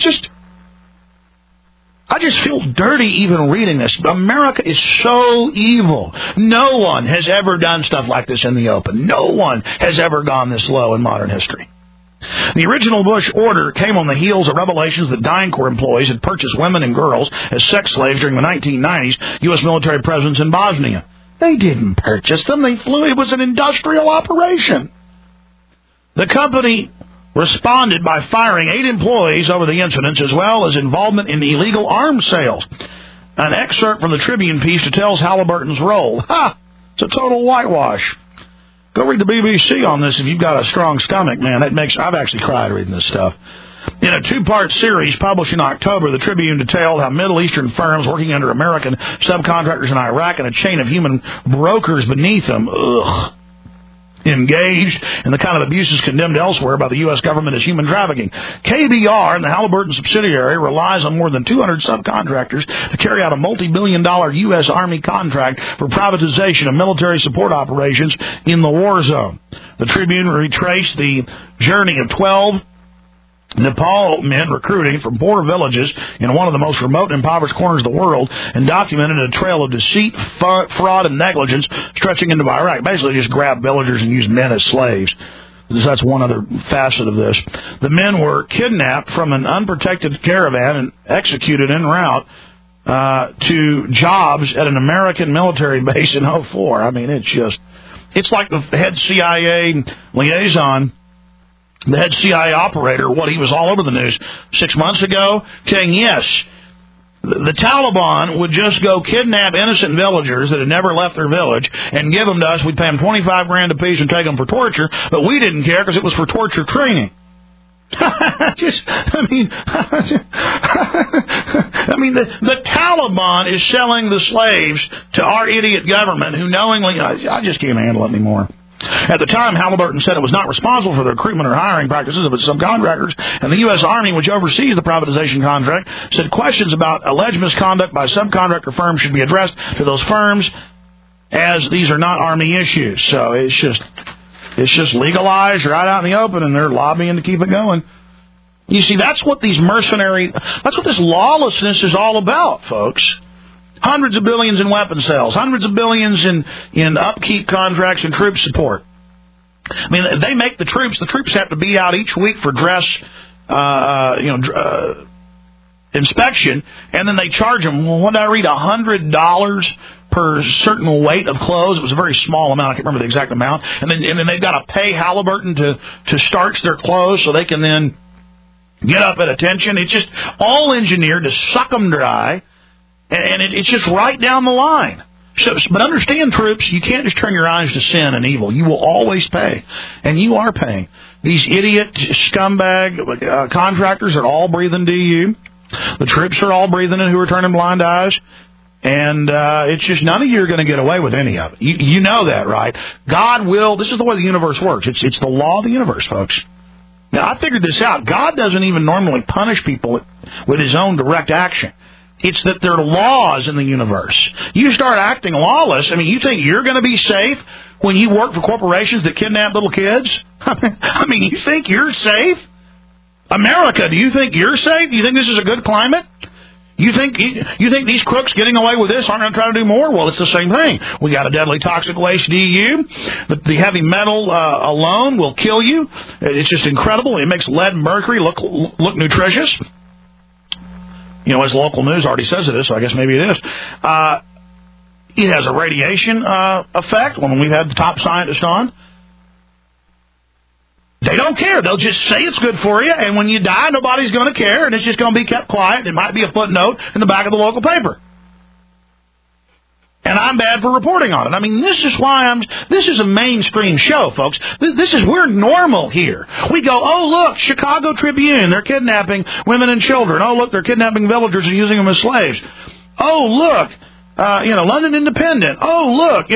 I just feel dirty even reading this. America is so evil. No one has ever done stuff like this in the open. No one has ever gone this low in modern history. The original Bush order came on the heels of revelations that DynCorp employees had purchased women and girls as sex slaves during the 1990s U.S. military presence in Bosnia. They didn't purchase them. They flew. It was an industrial operation. The company responded by firing 8 employees over the incidents, as well as involvement in illegal arms sales. An excerpt from the Tribune piece details Halliburton's role. It's a total whitewash. Go read the BBC on this if you've got a strong stomach, man. I've actually cried reading this stuff. In a 2-part series published in October, the Tribune detailed how Middle Eastern firms working under American subcontractors in Iraq and a chain of human brokers beneath them, engaged in the kind of abuses condemned elsewhere by the U.S. government as human trafficking. KBR and the Halliburton subsidiary relies on more than 200 subcontractors to carry out a multi-billion-dollar U.S. Army contract for privatization of military support operations in the war zone. The Tribune retraced the journey of 12 Nepal men recruiting from poor villages in one of the most remote and impoverished corners of the world and documented a trail of deceit, fraud, and negligence stretching into Iraq. Basically, just grabbed villagers and used men as slaves. That's one other facet of this. The men were kidnapped from an unprotected caravan and executed en route to jobs at an American military base in 2004. I mean, it's like the head CIA liaison, the head CIA operator, he was all over the news 6 months ago, saying, yes, the Taliban would just go kidnap innocent villagers that had never left their village and give them to us. We'd pay them $25,000 apiece and take them for torture, but we didn't care because it was for torture training. The Taliban is selling the slaves to our idiot government who knowingly, I just can't handle it anymore. At the time, Halliburton said it was not responsible for the recruitment or hiring practices of its subcontractors, and the U.S. Army, which oversees the privatization contract, said questions about alleged misconduct by subcontractor firms should be addressed to those firms, as these are not Army issues. So it's just legalized right out in the open, and they're lobbying to keep it going. You see, that's what this lawlessness is all about, folks. Hundreds of billions in weapon sales, hundreds of billions in upkeep contracts and troop support. I mean, they make the troops have to be out each week for dress, inspection, and then they charge them, what did I read, $100 per certain weight of clothes. It was a very small amount. I can't remember the exact amount. And then they've got to pay Halliburton to starch their clothes so they can then get up at attention. It's just all engineered to suck them dry. And it's just right down the line. But understand, troops, you can't just turn your eyes to sin and evil. You will always pay. And you are paying. These idiot scumbag contractors are all breathing DU. The troops are all breathing in who are turning blind eyes. And it's just none of you are going to get away with any of it. You know that, right? God will. This is the way the universe works. It's the law of the universe, folks. Now, I figured this out. God doesn't even normally punish people with his own direct action. It's that there are laws in the universe. You start acting lawless, I mean, you think you're going to be safe when you work for corporations that kidnap little kids? I mean, you think you're safe? America, do you think you're safe? Do you think this is a good climate? You think these crooks getting away with this aren't going to try to do more? Well, it's the same thing. We got a deadly toxic waste DU. The heavy metal alone will kill you. It's just incredible. It makes lead and mercury look nutritious. You know, as local news already says it is, so I guess maybe it is. It has a radiation effect. When we've had the top scientist on, they don't care. They'll just say it's good for you, and when you die, nobody's going to care, and it's just going to be kept quiet. It might be a footnote in the back of the local paper. And I'm bad for reporting on it. I mean, this is why this is a mainstream show, folks. We're normal here. We go, oh, look, Chicago Tribune, they're kidnapping women and children. Oh, look, they're kidnapping villagers and using them as slaves. Oh, look, London Independent. Oh, look,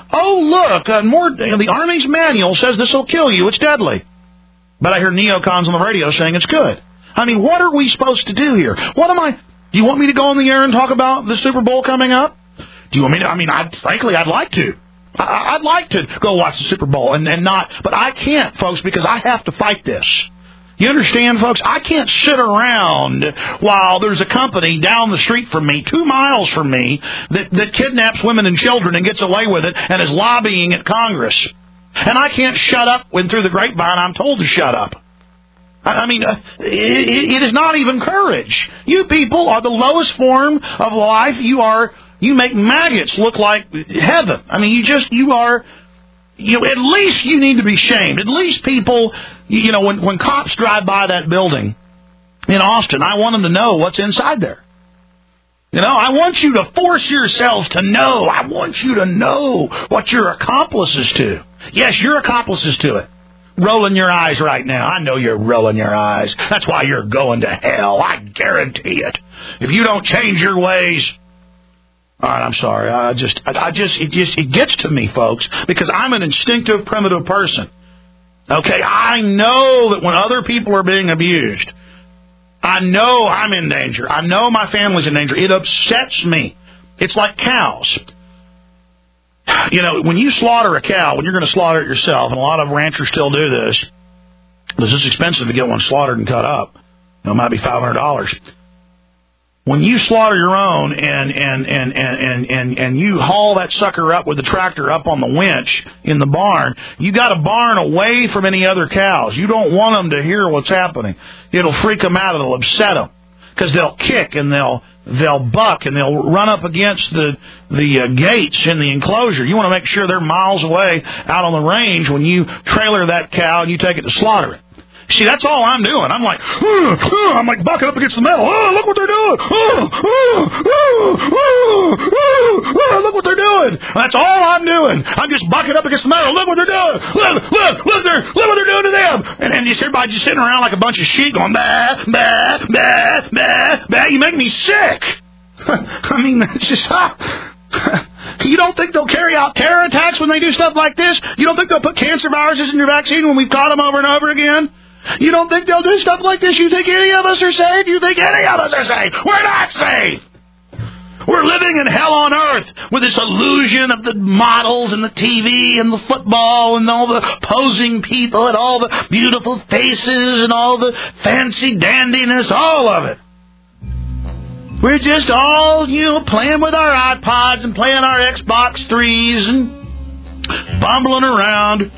the Army's manual says this will kill you. It's deadly. But I hear neocons on the radio saying it's good. I mean, what are we supposed to do here? Do you want me to go on the air and talk about the Super Bowl coming up? Do you want me to? I mean, frankly, I'd like to. I'd like to go watch the Super Bowl and not, but I can't, folks, because I have to fight this. You understand, folks? I can't sit around while there's a company down the street from me, 2 miles from me, that kidnaps women and children and gets away with it and is lobbying at Congress. And I can't shut up when through the grapevine I'm told to shut up. I mean, it is not even courage. You people are the lowest form of life. You make maggots look like heaven. I mean, you are, at least you need to be shamed. At least people, when cops drive by that building in Austin, I want them to know what's inside there. I want you to force yourselves to know. I want you to know what you're accomplices to. Yes, you're accomplices to it. Rolling your eyes right now. I know you're rolling your eyes. That's why you're going to hell. I guarantee it. If you don't change your ways. All right, I'm sorry. It gets to me, folks, because I'm an instinctive, primitive person. Okay, I know that when other people are being abused, I know I'm in danger. I know my family's in danger. It upsets me. It's like cows. When you slaughter a cow, when you're going to slaughter it yourself, and a lot of ranchers still do this, because it's expensive to get one slaughtered and cut up. It might be $500. when you slaughter your own and you haul that sucker up with the tractor up on the winch in the barn, you got a barn away from any other cows. You don't want them to hear what's happening. It'll freak them out. It'll upset them because they'll kick and they'll buck and they'll run up against the gates in the enclosure. You want to make sure they're miles away out on the range when you trailer that cow and you take it to slaughter it. See, that's all I'm doing. I'm like bucking up against the metal. Oh, look what they're doing. Look what they're doing. That's all I'm doing. I'm just bucking up against the metal. Look what they're doing. Look what they're doing to them. And just everybody just sitting around like a bunch of sheep going, bah, bah, bah, bah, bah. You make me sick. I mean, it's just... You don't think they'll carry out terror attacks when they do stuff like this? You don't think they'll put cancer viruses in your vaccine when we've caught them over and over again? You don't think they'll do stuff like this? You think any of us are safe? You think any of us are safe? We're not safe! We're living in hell on earth with this illusion of the models and the TV and the football and all the posing people and all the beautiful faces and all the fancy dandiness, all of it. We're just all, playing with our iPods and playing our Xbox 3s and bumbling around.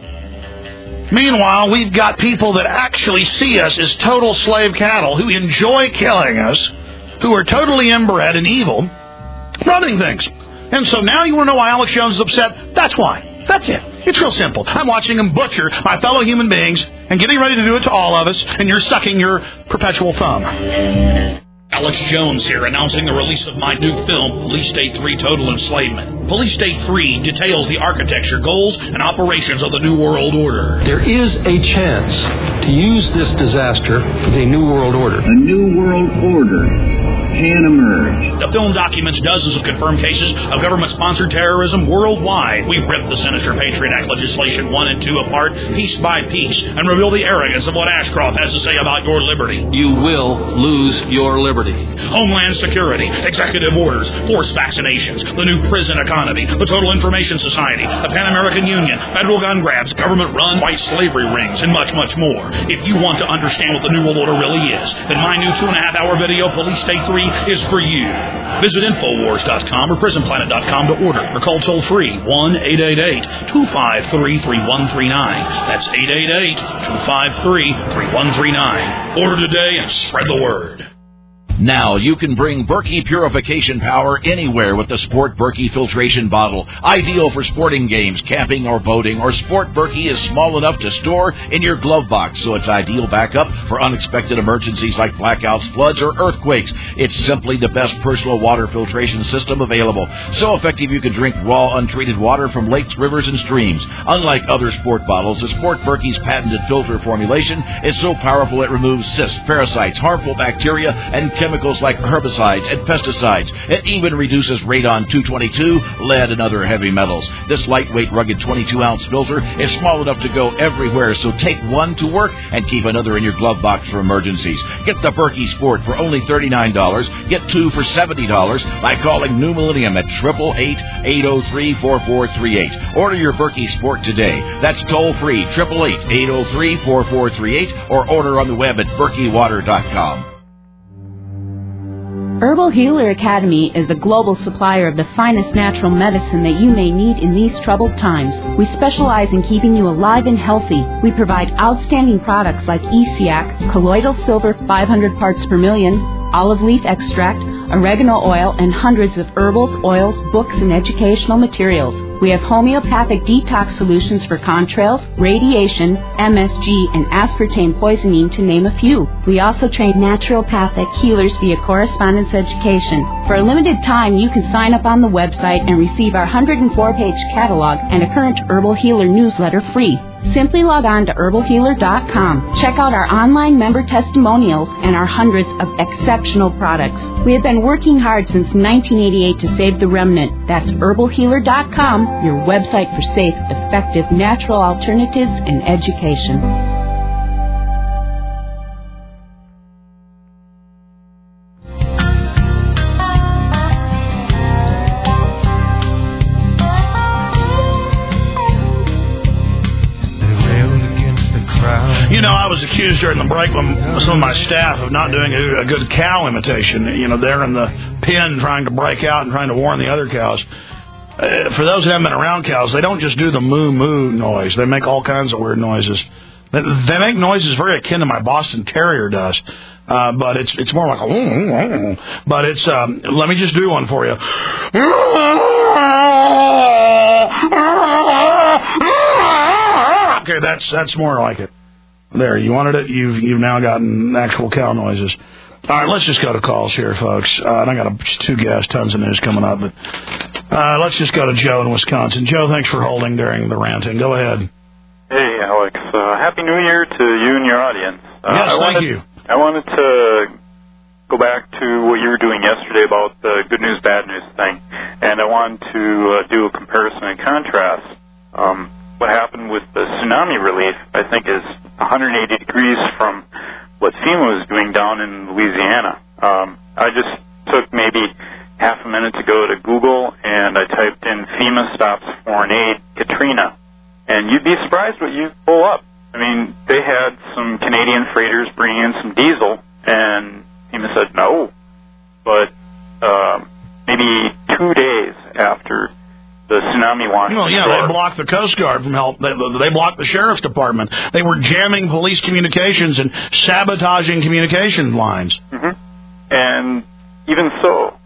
Meanwhile, we've got people that actually see us as total slave cattle who enjoy killing us, who are totally inbred and evil, running things. And so now you want to know why Alex Jones is upset? That's why. That's it. It's real simple. I'm watching him butcher my fellow human beings and getting ready to do it to all of us, and you're sucking your perpetual thumb. Alex Jones here, announcing the release of my new film, Police State 3 Total Enslavement. Police State 3 details the architecture, goals, and operations of the New World Order. There is a chance to use this disaster for the New World Order. A New World Order can emerge. The film documents dozens of confirmed cases of government-sponsored terrorism worldwide. We ripped the sinister Patriot Act legislation 1 and 2 apart, piece by piece, and reveal the arrogance of what Ashcroft has to say about your liberty. You will lose your liberty. Homeland Security, executive orders, forced vaccinations, the new prison economy, the Total Information Society, the Pan American Union, federal gun grabs, government-run white slavery rings, and much, much more. If you want to understand what the New World Order really is, then my new 2.5-hour video, Police State 3, is for you. Visit Infowars.com or PrisonPlanet.com to order, or call toll-free 1-888-253-3139. That's 888-253-3139. Order today and spread the word. Now you can bring Berkey purification power anywhere with the Sport Berkey filtration bottle. Ideal for sporting games, camping, or boating. Or Sport Berkey is small enough to store in your glove box, so it's ideal backup for unexpected emergencies like blackouts, floods, or earthquakes. It's simply the best personal water filtration system available. So effective you can drink raw, untreated water from lakes, rivers, and streams. Unlike other sport bottles, the Sport Berkey's patented filter formulation is so powerful it removes cysts, parasites, harmful bacteria, and chemicals like herbicides and pesticides. It even reduces radon-222, lead, and other heavy metals. This lightweight, rugged 22-ounce filter is small enough to go everywhere, so take one to work and keep another in your glove box for emergencies. Get the Berkey Sport for only $39. Get two for $70 by calling New Millennium at 888-803-4438. Order your Berkey Sport today. That's toll-free, 888-803-4438, or order on the web at berkeywater.com. Herbal Healer Academy is a global supplier of the finest natural medicine that you may need in these troubled times. We specialize in keeping you alive and healthy. We provide outstanding products like ESIAC, colloidal silver 500 parts per million, olive leaf extract, oregano oil, and hundreds of herbals, oils, books, and educational materials. We have homeopathic detox solutions for contrails, radiation, MSG, and aspartame poisoning, to name a few. We also train naturopathic healers via correspondence education. For a limited time, you can sign up on the website and receive our 104-page catalog and a current Herbal Healer newsletter free. Simply log on to herbalhealer.com. Check out our online member testimonials and our hundreds of exceptional products. We have been working hard since 1988 to save the remnant. That's herbalhealer.com, your website for safe, effective, natural alternatives and education. was accused during the break by some of my staff of not doing a good cow imitation. You know, they're in the pen trying to break out and trying to warn the other cows. For those who haven't been around cows, they don't just do the moo-moo noise. They make all kinds of weird noises. They make noises very akin to my Boston Terrier does. But it's more like a... But it's... let me just do one for you. Okay, that's more like it. There, you wanted it. You've now gotten actual cow noises. All right, let's just go to calls here, folks. And I got two guests, tons of news coming up. But let's just go to Joe in Wisconsin. Joe, thanks for holding during the ranting. Go ahead. Hey, Alex. Happy New Year to you and your audience. Yes, thank you. I wanted to go back to what you were doing yesterday about the good news, bad news thing. And I wanted to do a comparison and contrast. What happened with the tsunami relief, I think, is 180 degrees from what FEMA was doing down in Louisiana. I just took maybe half a minute to go to Google, and I typed in FEMA stops foreign aid Katrina, and you'd be surprised what you pull up. I mean, they had some Canadian freighters bringing in some diesel, and FEMA said no. But maybe 2 days after the tsunami launched. Well, yeah, they blocked the Coast Guard from help. They blocked the Sheriff's Department. They were jamming police communications and sabotaging communication lines. Mm-hmm. And even so,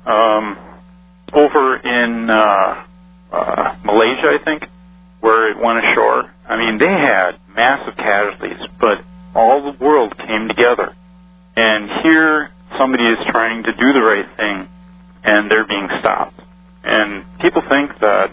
over in Malaysia, I think, where it went ashore, I mean, they had massive casualties, but all the world came together. And here, somebody is trying to do the right thing, and they're being stopped. And people think that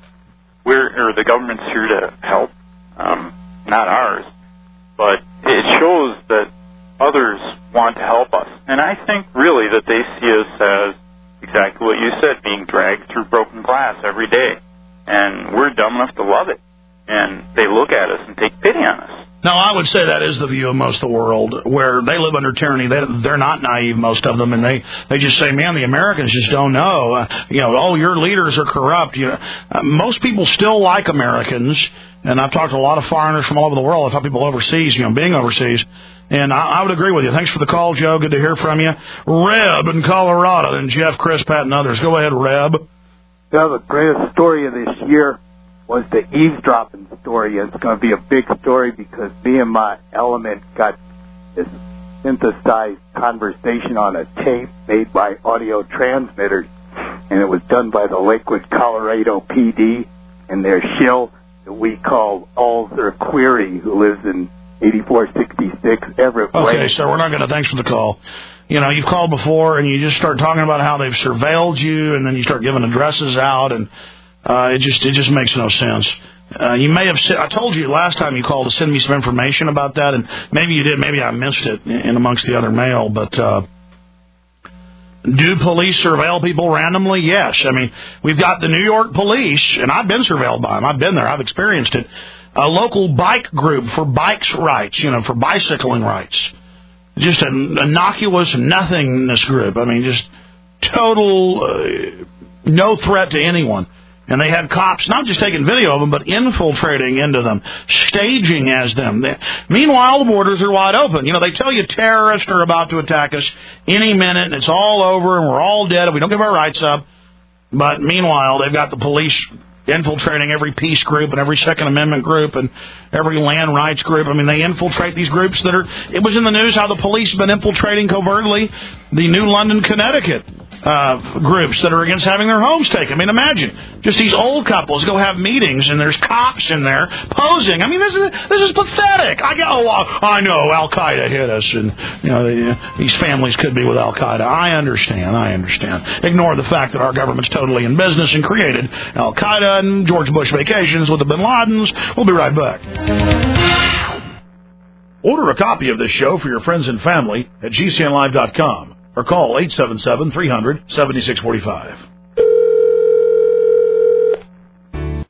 the government's here to help, not ours. But it shows that others want to help us. And I think really that they see us as exactly what you said, being dragged through broken glass every day. And we're dumb enough to love it. And they look at us and take pity on us. No, I would say that is the view of most of the world, where they live under tyranny. They're not naive, most of them, and they just say, man, the Americans just don't know. Oh, your leaders are corrupt. Most people still like Americans, and I've talked to a lot of foreigners from all over the world. I've talked to people overseas, being overseas, and I would agree with you. Thanks for the call, Joe. Good to hear from you. Reb in Colorado, and Jeff, Chris, Pat, and others. Go ahead, Reb. Yeah, the greatest story of this year was the eavesdropping story. It's going to be a big story because me and my element got this synthesized conversation on a tape made by audio transmitters, and it was done by the Lakewood, Colorado PD and their shill that we call Alzer Query, who lives in 8466 Everett Way. Okay, sir, we're not going to. Thanks for the call. You've called before, and you just start talking about how they've surveilled you, and then you start giving addresses out, and it just makes no sense. You may have I told you last time you called to send me some information about that, and maybe you did. Maybe I missed it in amongst the other mail. But do police surveil people randomly? Yes. I mean, we've got the New York police, and I've been surveilled by them. I've been there. I've experienced it. A local bike group for bikes' rights, for bicycling rights. Just an innocuous nothingness group. I mean, just total no threat to anyone. And they had cops not just taking video of them, but infiltrating into them, staging as them. Meanwhile, the borders are wide open. They tell you terrorists are about to attack us any minute, and it's all over, and we're all dead if we don't give our rights up. But meanwhile, they've got the police infiltrating every peace group and every Second Amendment group and every land rights group. I mean, they infiltrate these groups that are... It was in the news how the police have been infiltrating covertly the New London, Connecticut groups that are against having their homes taken. I mean, imagine just these old couples go have meetings and there's cops in there posing. I mean, this is pathetic. I know Al Qaeda hit us, and these families could be with Al Qaeda. I understand. Ignore the fact that our government's totally in business and created Al Qaeda and George Bush vacations with the Bin Ladens. We'll be right back. Order a copy of this show for your friends and family at GCNlive.com. Or call 877-300-7645.